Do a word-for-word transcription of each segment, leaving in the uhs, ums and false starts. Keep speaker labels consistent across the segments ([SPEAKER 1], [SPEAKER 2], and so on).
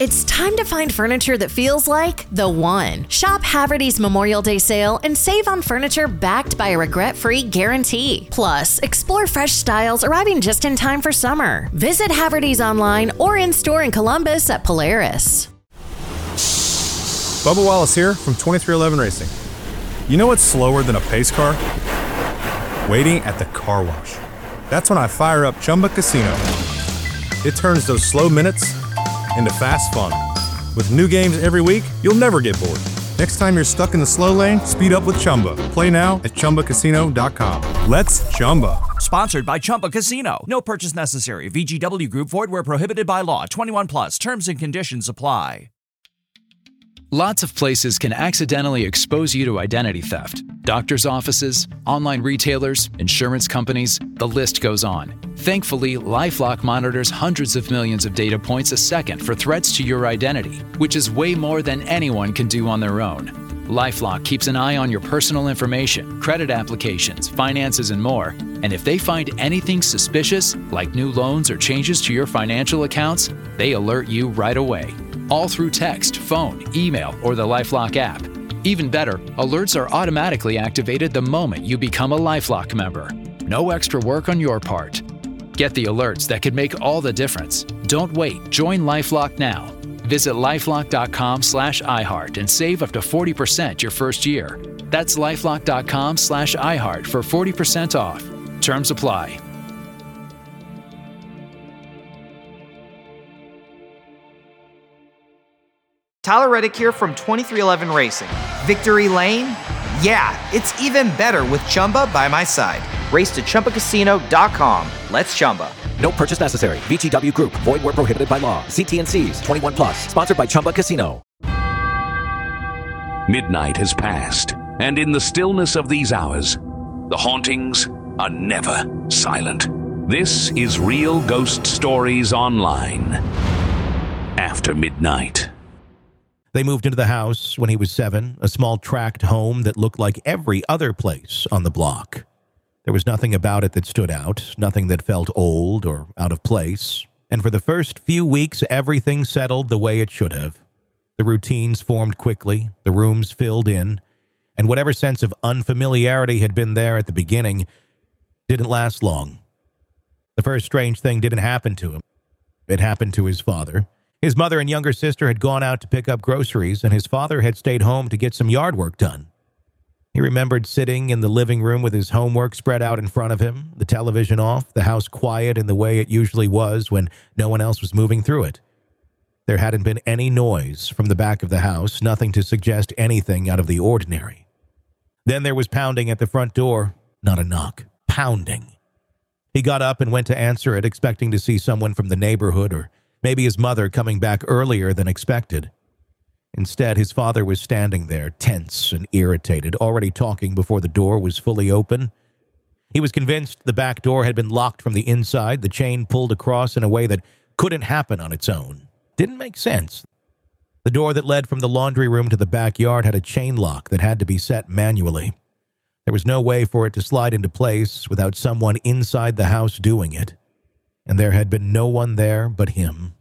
[SPEAKER 1] It's time to find furniture that feels like the one. Shop Haverty's Memorial Day sale and save on furniture backed by a regret-free guarantee. Plus, explore fresh styles arriving just in time for summer. Visit Haverty's online or in-store in Columbus at Polaris.
[SPEAKER 2] Bubba Wallace here from twenty-three eleven Racing. You know what's slower than a pace car? Waiting at the car wash. That's when I fire up Chumba Casino. It turns those slow minutes into fast fun. With new games every week, you'll never get bored. Next time you're stuck in the slow lane, speed up with Chumba. Play now at Chumba Casino dot com. Let's Chumba.
[SPEAKER 3] Sponsored by Chumba Casino. No purchase necessary. V G W Group. Void where prohibited by law. twenty-one plus. Terms and conditions apply.
[SPEAKER 4] Lots of places can accidentally expose you to identity theft. Doctors' offices, online retailers, insurance companies, the list goes on. Thankfully, LifeLock monitors hundreds of millions of data points a second for threats to your identity, which is way more than anyone can do on their own. LifeLock keeps an eye on your personal information, credit applications, finances, and more. And if they find anything suspicious, like new loans or changes to your financial accounts, they alert you right away. All through text, phone, email, or the LifeLock app. Even better, alerts are automatically activated the moment you become a LifeLock member. No extra work on your part. Get the alerts that could make all the difference. Don't wait. Join LifeLock now. Visit lifelock.com slash iHeart and save up to forty percent your first year. That's lifelock.com slash iHeart for forty percent off. Terms apply.
[SPEAKER 5] Tyler Reddick here from twenty-three eleven Racing. Victory Lane? Yeah, it's even better with Chumba by my side. Race to Chumba Casino dot com. Let's Chumba.
[SPEAKER 6] No purchase necessary. V G W Group. Void where prohibited by law. See T and C's. twenty-one plus. Sponsored by Chumba Casino.
[SPEAKER 7] Midnight has passed, and in the stillness of these hours, the hauntings are never silent. This is Real Ghost Stories Online. After midnight.
[SPEAKER 8] They moved into the house when he was seven, a small tract home that looked like every other place on the block. There was nothing about it that stood out, nothing that felt old or out of place. And for the first few weeks, everything settled the way it should have. The routines formed quickly, the rooms filled in, and whatever sense of unfamiliarity had been there at the beginning didn't last long. The first strange thing didn't happen to him. It happened to his father. His mother and younger sister had gone out to pick up groceries, and his father had stayed home to get some yard work done. He remembered sitting in the living room with his homework spread out in front of him, the television off, the house quiet in the way it usually was when no one else was moving through it. There hadn't been any noise from the back of the house, nothing to suggest anything out of the ordinary. Then there was pounding at the front door, not a knock, pounding. He got up and went to answer it, expecting to see someone from the neighborhood or maybe his mother coming back earlier than expected. Instead, his father was standing there, tense and irritated, already talking before the door was fully open. He was convinced the back door had been locked from the inside, the chain pulled across in a way that couldn't happen on its own. Didn't make sense. The door that led from the laundry room to the backyard had a chain lock that had to be set manually. There was no way for it to slide into place without someone inside the house doing it. And there had been no one there but him.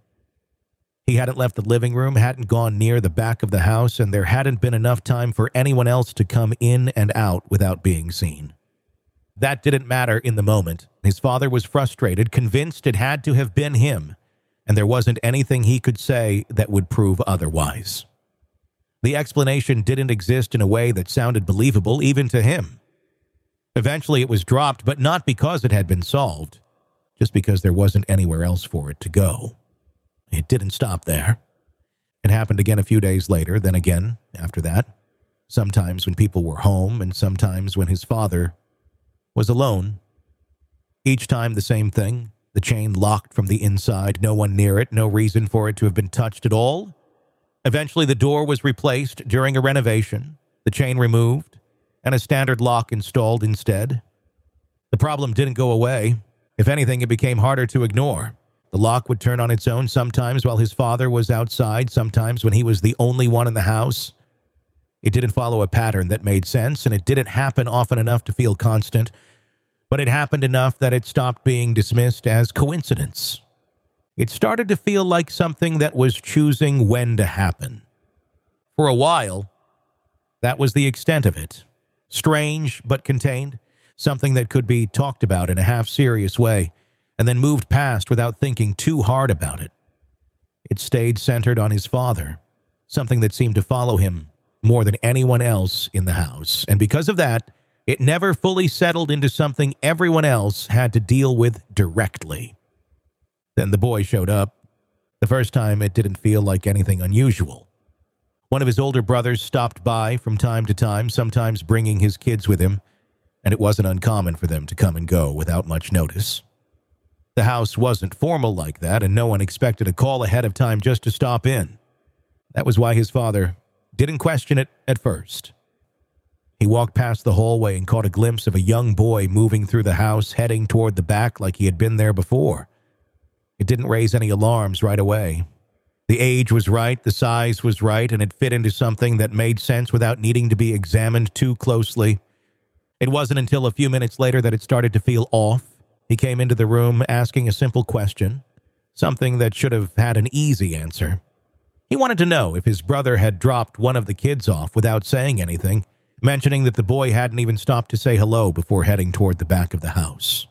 [SPEAKER 8] He hadn't left the living room, hadn't gone near the back of the house, and there hadn't been enough time for anyone else to come in and out without being seen. That didn't matter in the moment. His father was frustrated, convinced it had to have been him, and there wasn't anything he could say that would prove otherwise. The explanation didn't exist in a way that sounded believable even to him. Eventually it was dropped, but not because it had been solved. Just because there wasn't anywhere else for it to go. It didn't stop there. It happened again a few days later, then again after that. Sometimes when people were home, and sometimes when his father was alone. Each time the same thing. The chain locked from the inside, no one near it, no reason for it to have been touched at all. Eventually the door was replaced during a renovation, the chain removed, and a standard lock installed instead. The problem didn't go away. If anything, it became harder to ignore. The lock would turn on its own sometimes while his father was outside, sometimes when he was the only one in the house. It didn't follow a pattern that made sense, and it didn't happen often enough to feel constant, but it happened enough that it stopped being dismissed as coincidence. It started to feel like something that was choosing when to happen. For a while, that was the extent of it. Strange but contained, something that could be talked about in a half-serious way, and then moved past without thinking too hard about it. It stayed centered on his father, something that seemed to follow him more than anyone else in the house, and because of that, it never fully settled into something everyone else had to deal with directly. Then the boy showed up. The first time, it didn't feel like anything unusual. One of his older brothers stopped by from time to time, sometimes bringing his kids with him, and it wasn't uncommon for them to come and go without much notice. The house wasn't formal like that, and no one expected a call ahead of time just to stop in. That was why his father didn't question it at first. He walked past the hallway and caught a glimpse of a young boy moving through the house, heading toward the back like he had been there before. It didn't raise any alarms right away. The age was right, the size was right, and it fit into something that made sense without needing to be examined too closely. It wasn't until a few minutes later that it started to feel off. He came into the room asking a simple question, something that should have had an easy answer. He wanted to know if his brother had dropped one of the kids off without saying anything, mentioning that the boy hadn't even stopped to say hello before heading toward the back of the house.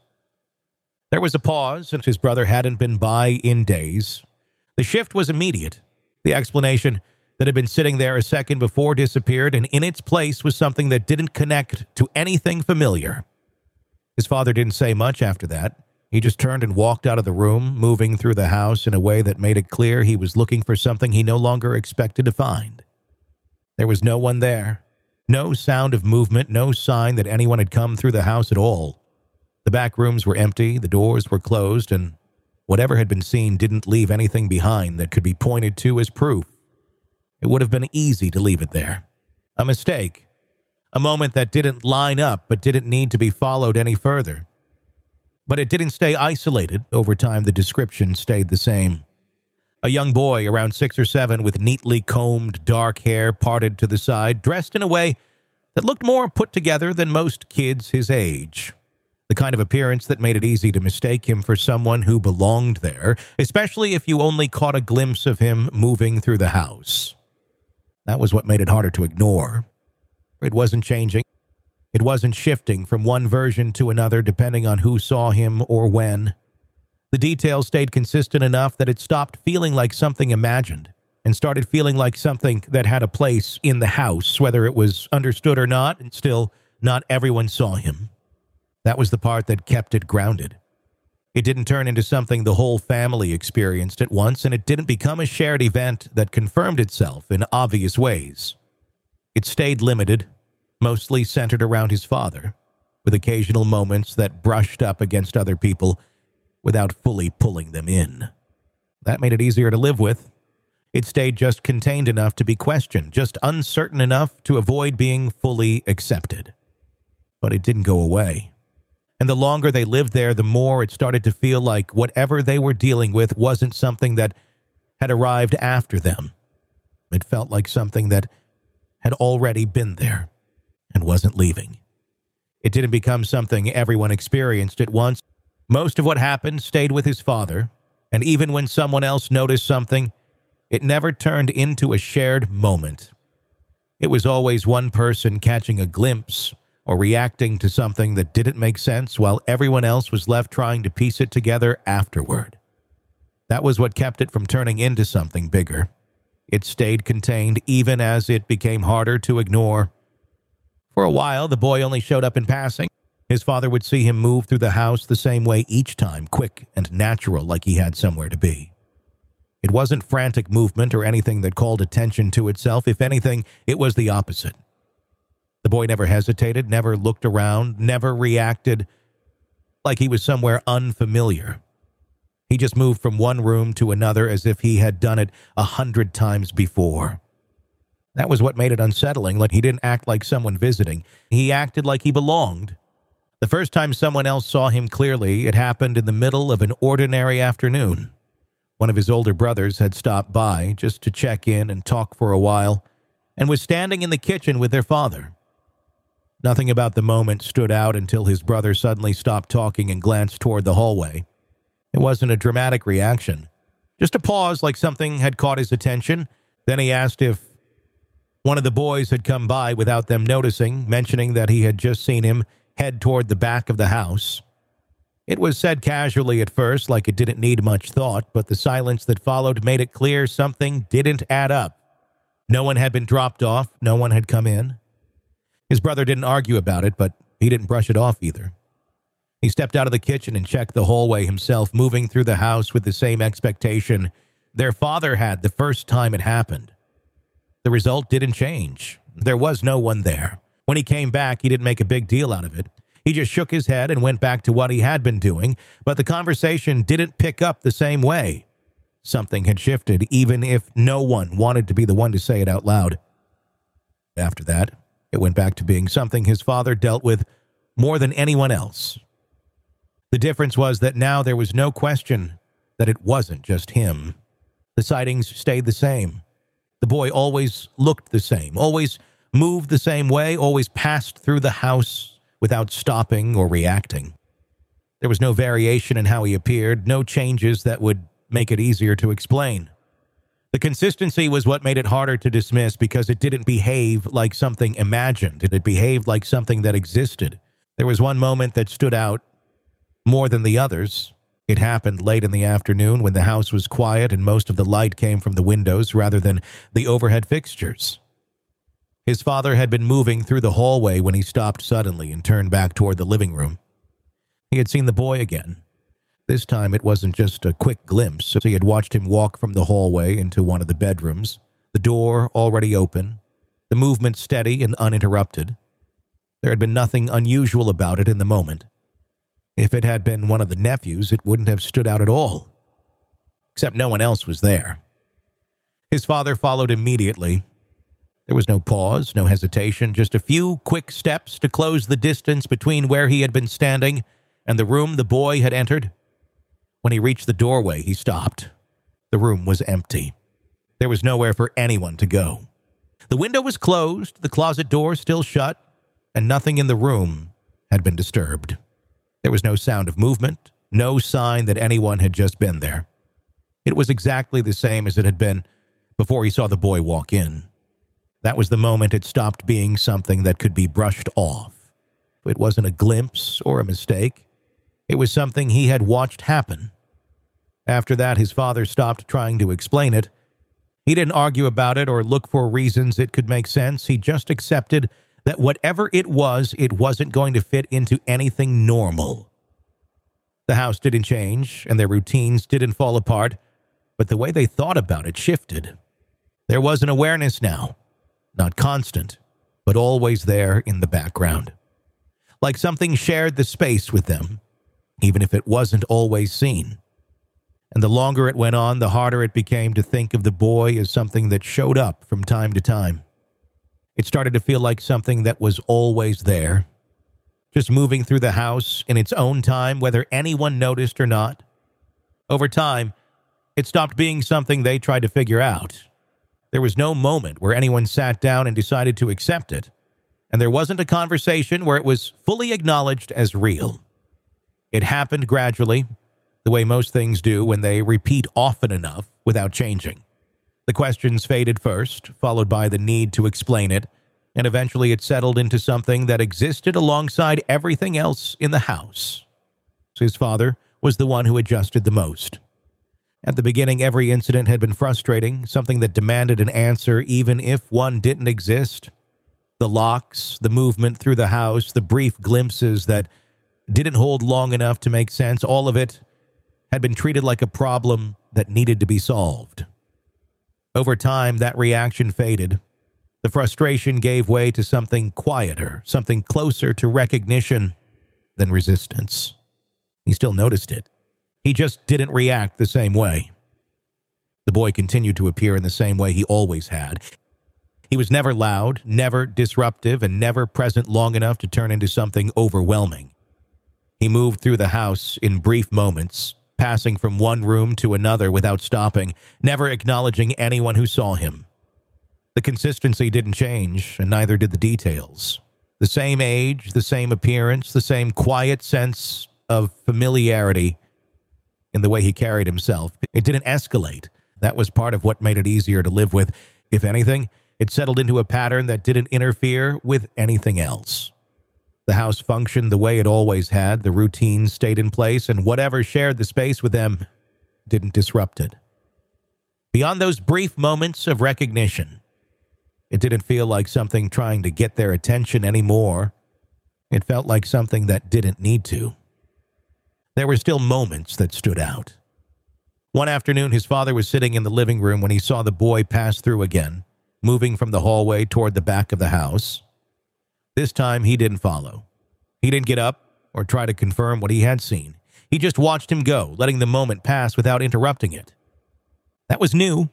[SPEAKER 8] There was a pause, since his brother hadn't been by in days. The shift was immediate. The explanation that had been sitting there a second before disappeared, and in its place was something that didn't connect to anything familiar. His father didn't say much after that. He just turned and walked out of the room, moving through the house in a way that made it clear he was looking for something he no longer expected to find. There was no one there. No sound of movement, no sign that anyone had come through the house at all. The back rooms were empty, the doors were closed, and whatever had been seen didn't leave anything behind that could be pointed to as proof. It would have been easy to leave it there. A mistake. A moment that didn't line up but didn't need to be followed any further. But it didn't stay isolated. Over time, the description stayed the same. A young boy around six or seven with neatly combed dark hair parted to the side, dressed in a way that looked more put together than most kids his age. The kind of appearance that made it easy to mistake him for someone who belonged there, especially if you only caught a glimpse of him moving through the house. That was what made it harder to ignore. It wasn't changing. It wasn't shifting from one version to another depending on who saw him or when. The details stayed consistent enough that it stopped feeling like something imagined and started feeling like something that had a place in the house, whether it was understood or not, and still not everyone saw him. That was the part that kept it grounded. It didn't turn into something the whole family experienced at once, and it didn't become a shared event that confirmed itself in obvious ways. It stayed limited, mostly centered around his father, with occasional moments that brushed up against other people without fully pulling them in. That made it easier to live with. It stayed just contained enough to be questioned, just uncertain enough to avoid being fully accepted. But it didn't go away. And the longer they lived there, the more it started to feel like whatever they were dealing with wasn't something that had arrived after them. It felt like something that had already been there and wasn't leaving. It didn't become something everyone experienced at once. Most of what happened stayed with his father, and even when someone else noticed something, it never turned into a shared moment. It was always one person catching a glimpse or reacting to something that didn't make sense while everyone else was left trying to piece it together afterward. That was what kept it from turning into something bigger. It stayed contained even as it became harder to ignore. For a while, the boy only showed up in passing. His father would see him move through the house the same way each time, quick and natural, like he had somewhere to be. It wasn't frantic movement or anything that called attention to itself. If anything, it was the opposite. The boy never hesitated, never looked around, never reacted like he was somewhere unfamiliar. He just moved from one room to another as if he had done it a hundred times before. That was what made it unsettling. Like he didn't act like someone visiting. He acted like he belonged. The first time someone else saw him clearly, it happened in the middle of an ordinary afternoon. One of his older brothers had stopped by just to check in and talk for a while, and was standing in the kitchen with their father. Nothing about the moment stood out until his brother suddenly stopped talking and glanced toward the hallway. It wasn't a dramatic reaction. Just a pause, like something had caught his attention. Then he asked if one of the boys had come by without them noticing, mentioning that he had just seen him head toward the back of the house. It was said casually at first, like it didn't need much thought, but the silence that followed made it clear something didn't add up. No one had been dropped off. No one had come in. His brother didn't argue about it, but he didn't brush it off either. He stepped out of the kitchen and checked the hallway himself, moving through the house with the same expectation their father had the first time it happened. The result didn't change. There was no one there. When he came back, he didn't make a big deal out of it. He just shook his head and went back to what he had been doing, but the conversation didn't pick up the same way. Something had shifted, even if no one wanted to be the one to say it out loud. After that, it went back to being something his father dealt with more than anyone else. The difference was that now there was no question that it wasn't just him. The sightings stayed the same. The boy always looked the same, always moved the same way, always passed through the house without stopping or reacting. There was no variation in how he appeared, no changes that would make it easier to explain. The consistency was what made it harder to dismiss because it didn't behave like something imagined. It behaved like something that existed. There was one moment that stood out more than the others. It happened late in the afternoon when the house was quiet and most of the light came from the windows rather than the overhead fixtures. His father had been moving through the hallway when he stopped suddenly and turned back toward the living room. He had seen the boy again. This time it wasn't just a quick glimpse. He had watched him walk from the hallway into one of the bedrooms, the door already open, the movement steady and uninterrupted. There had been nothing unusual about it in the moment. If it had been one of the nephews, it wouldn't have stood out at all. Except no one else was there. His father followed immediately. There was no pause, no hesitation, just a few quick steps to close the distance between where he had been standing and the room the boy had entered. When he reached the doorway, he stopped. The room was empty. There was nowhere for anyone to go. The window was closed, the closet door still shut, and nothing in the room had been disturbed. There was no sound of movement, no sign that anyone had just been there. It was exactly the same as it had been before he saw the boy walk in. That was the moment it stopped being something that could be brushed off. It wasn't a glimpse or a mistake. It was something he had watched happen. After that, his father stopped trying to explain it. He didn't argue about it or look for reasons it could make sense. He just accepted that whatever it was, it wasn't going to fit into anything normal. The house didn't change, and their routines didn't fall apart, but the way they thought about it shifted. There was an awareness now, not constant, but always there in the background. Like something shared the space with them, even if it wasn't always seen. And the longer it went on, the harder it became to think of the boy as something that showed up from time to time. It started to feel like something that was always there, just moving through the house in its own time, whether anyone noticed or not. Over time, it stopped being something they tried to figure out. There was no moment where anyone sat down and decided to accept it, and there wasn't a conversation where it was fully acknowledged as real. It happened gradually, the way most things do when they repeat often enough without changing. The questions faded first, followed by the need to explain it, and eventually it settled into something that existed alongside everything else in the house. His father was the one who adjusted the most. At the beginning, every incident had been frustrating, something that demanded an answer even if one didn't exist. The locks, the movement through the house, the brief glimpses that didn't hold long enough to make sense, all of it had been treated like a problem that needed to be solved. Over time, that reaction faded. The frustration gave way to something quieter, something closer to recognition than resistance. He still noticed it. He just didn't react the same way. The boy continued to appear in the same way he always had. He was never loud, never disruptive, and never present long enough to turn into something overwhelming. He moved through the house in brief moments, passing from one room to another without stopping, never acknowledging anyone who saw him. The consistency didn't change, and neither did the details. The same age, the same appearance, the same quiet sense of familiarity. in the way he carried himself. It didn't escalate. That was part of what made it easier to live with. If anything, it settled into a pattern that didn't interfere with anything else. The house functioned the way it always had. The routines stayed in place, and whatever shared the space with them didn't disrupt it. Beyond those brief moments of recognition, it didn't feel like something trying to get their attention anymore. It felt like something that didn't need to. There were still moments that stood out. One afternoon, his father was sitting in the living room when he saw the boy pass through again, moving from the hallway toward the back of the house. This time, he didn't follow. He didn't get up or try to confirm what he had seen. He just watched him go, letting the moment pass without interrupting it. That was new.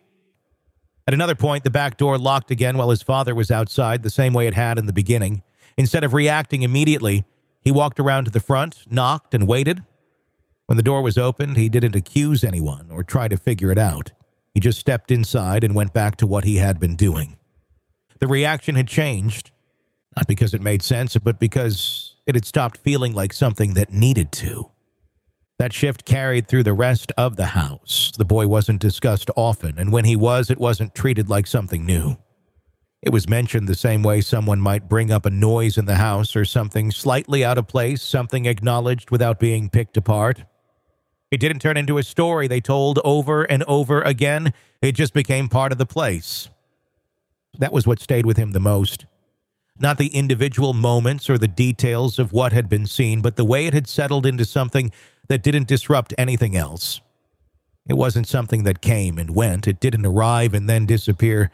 [SPEAKER 8] At another point, the back door locked again while his father was outside, the same way it had in the beginning. Instead of reacting immediately, he walked around to the front, knocked, and waited. When the door was opened, he didn't accuse anyone or try to figure it out. He just stepped inside and went back to what he had been doing. The reaction had changed, not because it made sense, but because it had stopped feeling like something that needed to. That shift carried through the rest of the house. The boy wasn't discussed often, and when he was, it wasn't treated like something new. It was mentioned the same way someone might bring up a noise in the house or something slightly out of place, something acknowledged without being picked apart. It didn't turn into a story they told over and over again. It just became part of the place. That was what stayed with him the most. Not the individual moments or the details of what had been seen, but the way it had settled into something that didn't disrupt anything else. It wasn't something that came and went. It didn't arrive and then disappear.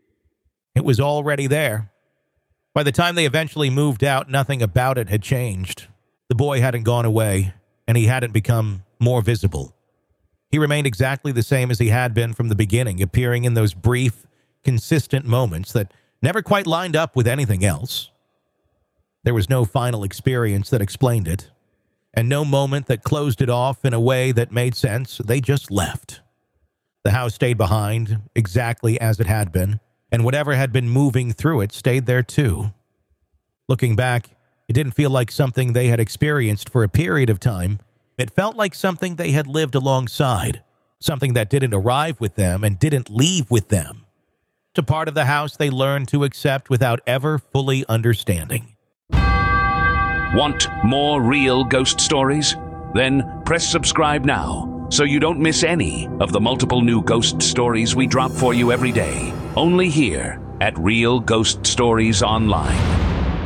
[SPEAKER 8] It was already there. By the time they eventually moved out, nothing about it had changed. The boy hadn't gone away, and he hadn't become more visible. He remained exactly the same as he had been from the beginning, appearing in those brief, consistent moments that never quite lined up with anything else. There was no final experience that explained it, and no moment that closed it off in a way that made sense. They just left. The house stayed behind, exactly as it had been, and whatever had been moving through it stayed there too. Looking back, it didn't feel like something they had experienced for a period of time. It felt like something they had lived alongside, something that didn't arrive with them and didn't leave with them. A part of the house they learned to accept without ever fully understanding.
[SPEAKER 7] Want more real ghost stories? Then press subscribe now so you don't miss any of the multiple new ghost stories we drop for you every day. Only here at Real Ghost Stories Online.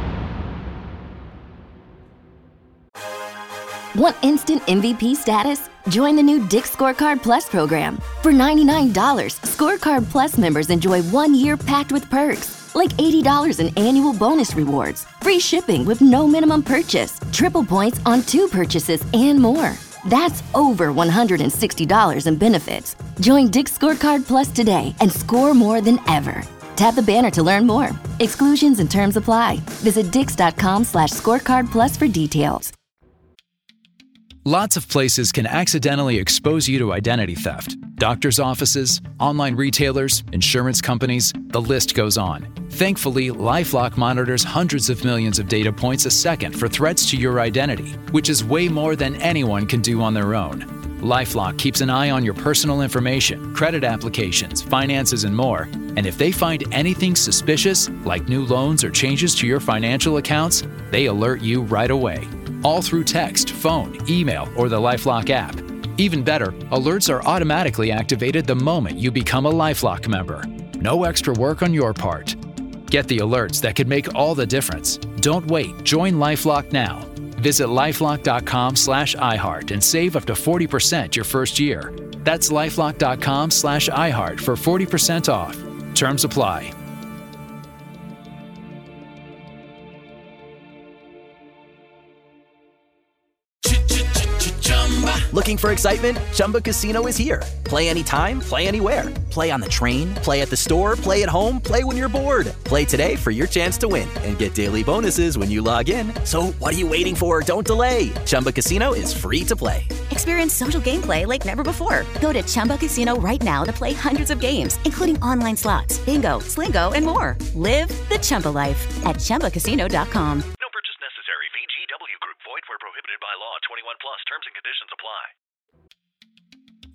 [SPEAKER 9] Want instant M V P status? Join the new Dick's Scorecard Plus program. For ninety-nine dollars, Scorecard Plus members enjoy one year packed with perks, like eighty dollars in annual bonus rewards, free shipping with no minimum purchase, triple points on two purchases, and more. That's over one hundred sixty dollars in benefits. Join Dick's Scorecard Plus today and score more than ever. Tap the banner to learn more. Exclusions and terms apply. Visit dix.com slash scorecard plus for details.
[SPEAKER 4] Lots of places can accidentally expose you to identity theft. Doctors' offices, online retailers, insurance companies, the list goes on. Thankfully, LifeLock monitors hundreds of millions of data points a second for threats to your identity, which is way more than anyone can do on their own. LifeLock keeps an eye on your personal information, credit applications, finances, and more. And if they find anything suspicious, like new loans or changes to your financial accounts, they alert you right away. All through text, phone, email, or the LifeLock app. Even better, alerts are automatically activated the moment you become a LifeLock member. No extra work on your part. Get the alerts that could make all the difference. Don't wait. Join LifeLock now. Visit lifelock.com slash iHeart and save up to forty percent your first year. That's lifelock.com slash iHeart for forty percent off. Terms apply.
[SPEAKER 10] Looking for excitement? Chumba Casino is here. Play anytime, play anywhere. Play on the train, play at the store, play at home, play when you're bored. Play today for your chance to win and get daily bonuses when you log in. So what are you waiting for? Don't delay. Chumba Casino is free to play.
[SPEAKER 11] Experience social gameplay like never before. Go to Chumba Casino right now to play hundreds of games, including online slots, bingo, Slingo, and more. Live the Chumba life at chumba casino dot com.
[SPEAKER 12] No purchase necessary. V G W Group. Void where prohibited by law. twenty-one plus. Terms and conditions apply.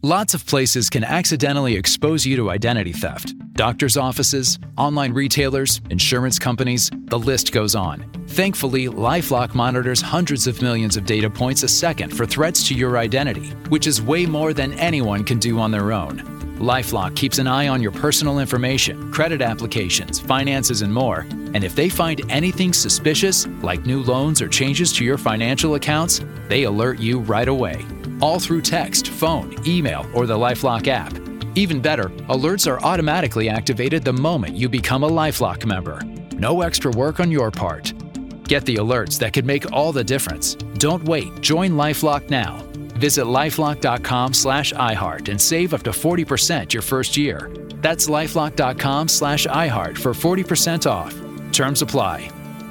[SPEAKER 4] Lots of places can accidentally expose you to identity theft. Doctors' offices, online retailers, insurance companies, the list goes on. Thankfully, LifeLock monitors hundreds of millions of data points a second for threats to your identity, which is way more than anyone can do on their own. LifeLock keeps an eye on your personal information, credit applications, finances, and more. And if they find anything suspicious, like new loans or changes to your financial accounts, they alert you right away. All through text, phone, email, or the LifeLock app. Even better, alerts are automatically activated the moment you become a LifeLock member. No extra work on your part. Get the alerts that could make all the difference. Don't wait. Join LifeLock now. Visit lifelock.com slash iHeart and save up to forty percent your first year. That's lifelock.com slash iHeart for forty percent off. Terms apply.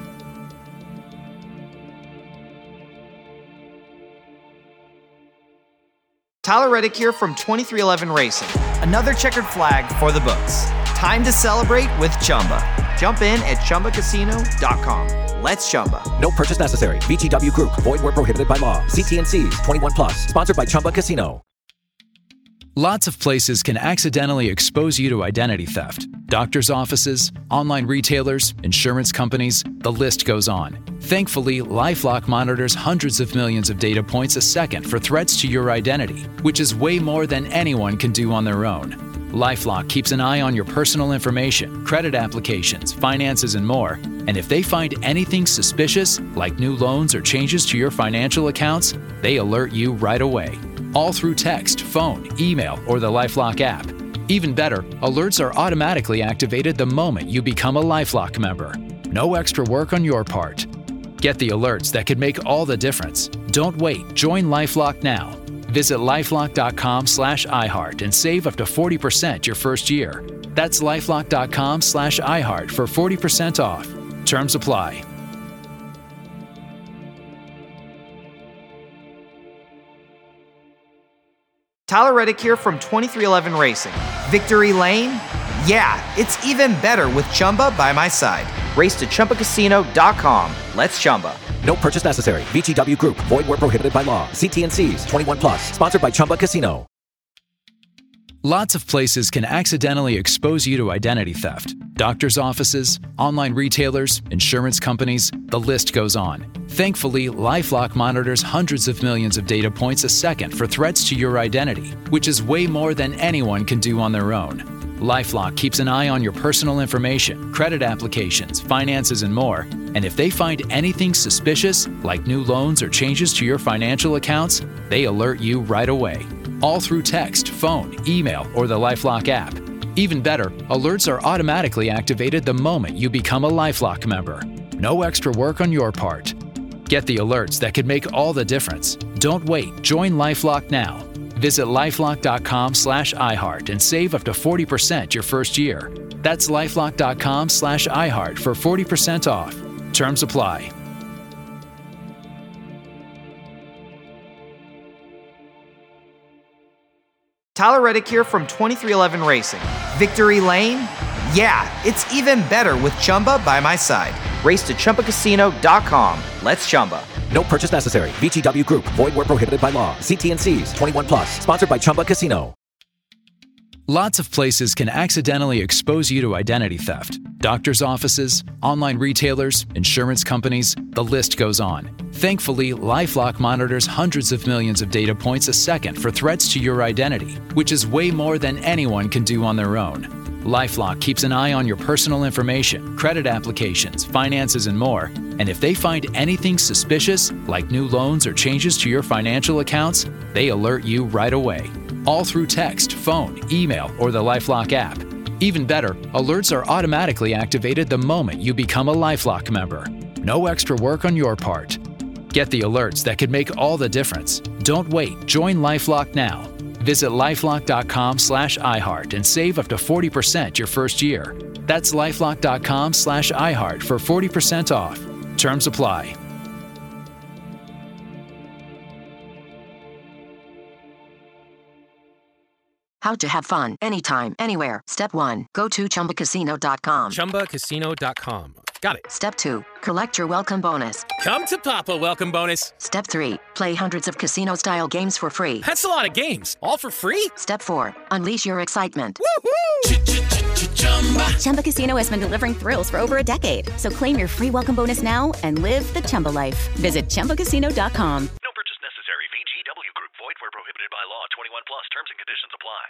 [SPEAKER 5] Tyler Reddick here from twenty-three eleven Racing. Another checkered flag for the books. Time to celebrate with Chumba. Jump in at chumba casino dot com. Let's Chumba.
[SPEAKER 6] No purchase necessary. V G W Group. Void where prohibited by law. See T and C's. twenty-one plus. Sponsored by Chumba Casino.
[SPEAKER 4] Lots of places can accidentally expose you to identity theft. Doctors' offices, online retailers, insurance companies, the list goes on. Thankfully, LifeLock monitors hundreds of millions of data points a second for threats to your identity, which is way more than anyone can do on their own. LifeLock keeps an eye on your personal information, credit applications, finances, and more. And if they find anything suspicious, like new loans or changes to your financial accounts, they alert you right away. All through text, phone, email, or the LifeLock app. Even better, alerts are automatically activated the moment you become a LifeLock member. No extra work on your part. Get the alerts that could make all the difference. Don't wait. Join LifeLock now. Visit lifelock.com slash iHeart and save up to forty percent your first year. That's lifelock.com slash iHeart for forty percent off. Terms apply.
[SPEAKER 5] Tyler Reddick here from twenty-three eleven Racing. Victory Lane? Yeah, it's even better with Chumba by my side. Race to chumba casino dot com. Let's Chumba.
[SPEAKER 6] No purchase necessary. V G W Group. Void where prohibited by law. See T and C's. twenty-one plus. Sponsored by Chumba Casino.
[SPEAKER 4] Lots of places can accidentally expose you to identity theft. Doctors' offices, online retailers, insurance companies, the list goes on. Thankfully, LifeLock monitors hundreds of millions of data points a second for threats to your identity, which is way more than anyone can do on their own. LifeLock keeps an eye on your personal information, credit applications, finances, and more. And if they find anything suspicious, like new loans or changes to your financial accounts, they alert you right away. All through text, phone, email, or the LifeLock app. Even better, alerts are automatically activated the moment you become a LifeLock member. No extra work on your part. Get the alerts that could make all the difference. Don't wait. Join LifeLock now. Visit lifelock.com slash iHeart and save up to forty percent your first year. That's lifelock.com slash iHeart for forty percent off. Terms apply.
[SPEAKER 5] Tyler Reddick here from twenty-three eleven Racing. Victory Lane? Yeah, it's even better with Chumba by my side. Race to chumba casino dot com. Let's Chumba.
[SPEAKER 6] No purchase necessary. V G W Group. Void where prohibited by law. See T and C's. twenty-one plus. Sponsored by Chumba Casino.
[SPEAKER 4] Lots of places can accidentally expose you to identity theft. Doctors' offices, online retailers, insurance companies, the list goes on. Thankfully, LifeLock monitors hundreds of millions of data points a second for threats to your identity, which is way more than anyone can do on their own. LifeLock keeps an eye on your personal information, credit applications, finances, and more. And if they find anything suspicious, like new loans or changes to your financial accounts, they alert you right away. All through text, phone, email, or the LifeLock app. Even better, alerts are automatically activated the moment you become a LifeLock member. No extra work on your part. Get the alerts that could make all the difference. Don't wait. Join LifeLock now. Visit lifelock.com slash iHeart and save up to forty percent your first year. That's lifelock.com slash iHeart for forty percent off. Terms apply.
[SPEAKER 12] How to have fun anytime, anywhere. Step one. Go to chumba casino dot com.
[SPEAKER 13] chumba casino dot com.
[SPEAKER 12] got it.
[SPEAKER 13] Step two, collect your welcome bonus.
[SPEAKER 12] Come to Papa welcome bonus.
[SPEAKER 13] Step three, play hundreds of casino-style games for free.
[SPEAKER 12] That's a lot of games, all for free?
[SPEAKER 13] Step four, unleash your excitement.
[SPEAKER 11] Chumba Casino has been delivering thrills for over a decade. So claim your free welcome bonus now and live the Chumba life. Visit Chumba Casino dot com.
[SPEAKER 14] No purchase necessary. V G W Group. Void where prohibited by law. twenty-one plus. Terms and conditions apply.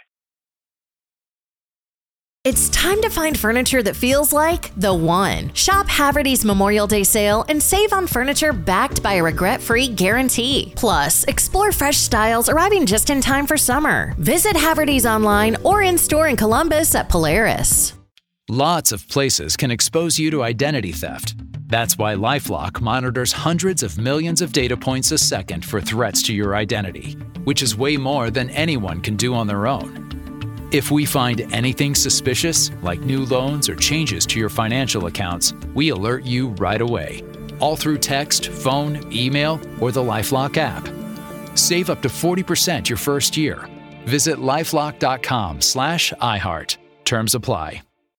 [SPEAKER 1] It's time to find furniture that feels like the one. Shop Haverty's Memorial Day sale and save on furniture backed by a regret-free guarantee. Plus, explore fresh styles arriving just in time for summer. Visit Haverty's online or in-store in Columbus at Polaris.
[SPEAKER 4] Lots of places can expose you to identity theft. That's why LifeLock monitors hundreds of millions of data points a second for threats to your identity, which is way more than anyone can do on their own. If we find anything suspicious, like new loans or changes to your financial accounts, we alert you right away, all through text, phone, email, or the LifeLock app. Save up to forty percent your first year. Visit lifelock dot com slash iHeart. Terms apply.